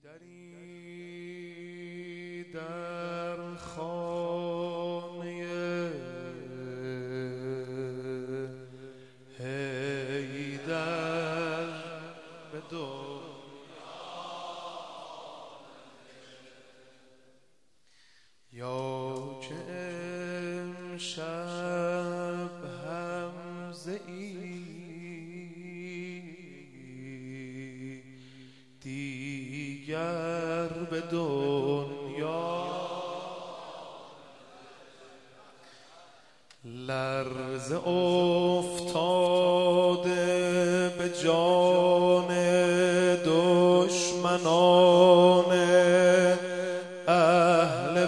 دری در خانه حیدر به یا که امشب همزه ای دیگر به دنیا لرزه افتاده به جان دشمنان اهل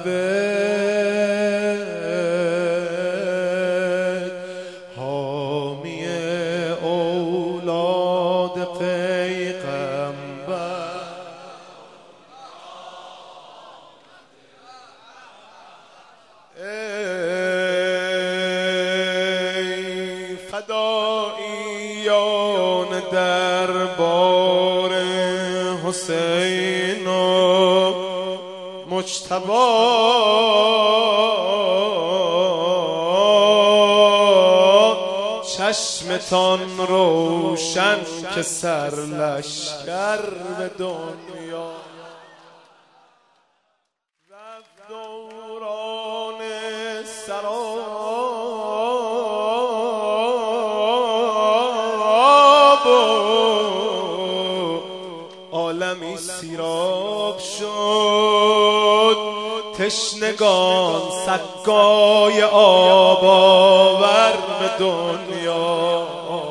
بیت حامی اولاد پیغمبر ای فداییان دربار حسین و مجتبی چشمتان روشن که سرلشکر به دنیا رفت دوران سراب و عالمی سیراب شد تشنگان سقای آب آور به دنیا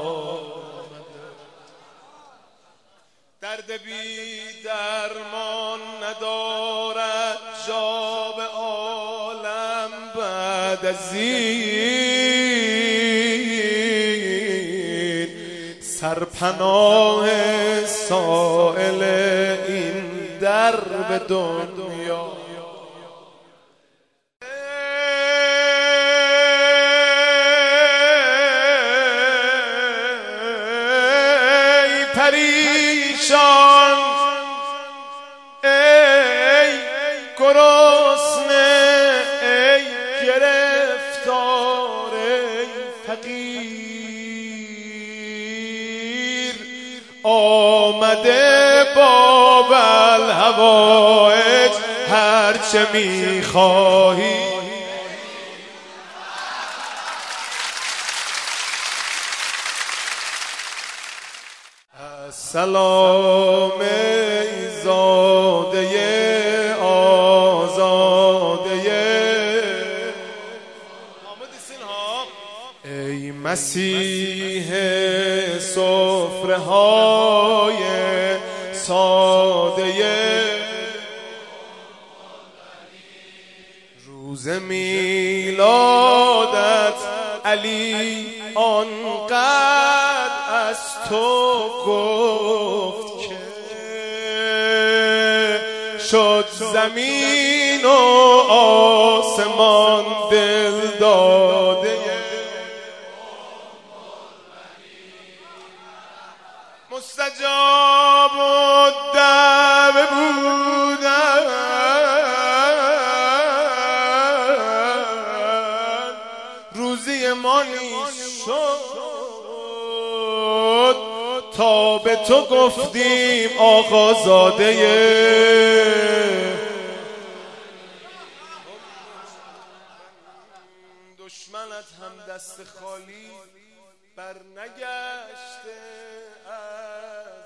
درد بی درمان ندارد جا به عالم بعد از این سرپناه سائل این در به دنیا ای پریشان ای گرسنه ای گرفتار ای فقیر آمده باب الحوائج هرچه میخواهی سلام ای زاده آزاده ای مسیح سفره های ساده روز میلادت علی آنقدر از تو گفت که شد زمین و آسمان دل داده مستجاب الدعوه بودن روزی ما نیست شد تا به تو گفتیم آقازاده دشمنت هم دست خالی بر نگشته از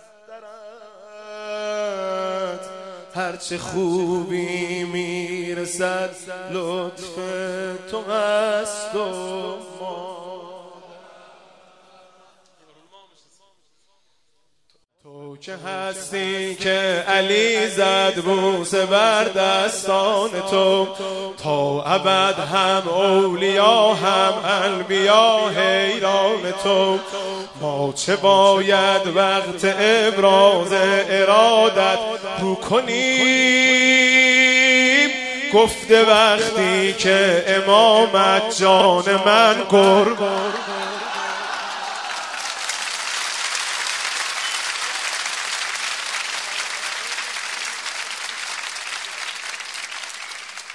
درت هرچه خوبی میرسد لطف تو هست و ما تو که هستی که علی زد بوسه بر دستان تو تا ابد هم اولیا هم انبیا حیران تو ما چه باید وقت ابراز ارادت رو کنیم گفته وقتی که امامت جان من قربان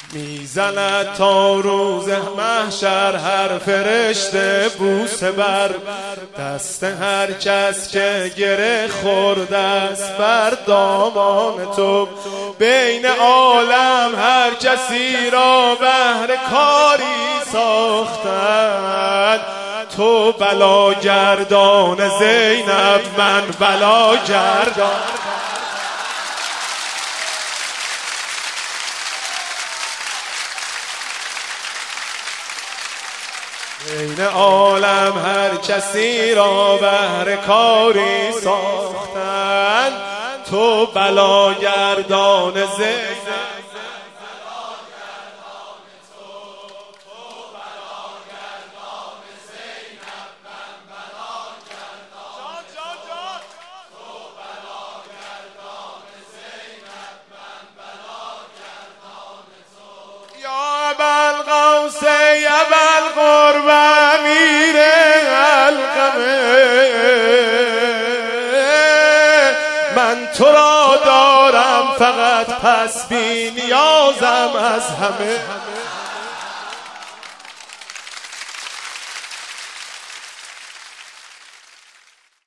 میزند تا روز محشر هر فرشته بوسه بر دست هر کس که گره خورده است بر دامان تو. بین عالم هر کسی را بهر کاری ساختند، تو بلاگردان زینب من بلاگردان. بین عالم هر کسی را بهر کاری ساختند، تو بلاگردان زینب. یا ابوالقوس یا ابوالقرب امیر القمه، من تو را دارم فقط پس بی نیازم از همه.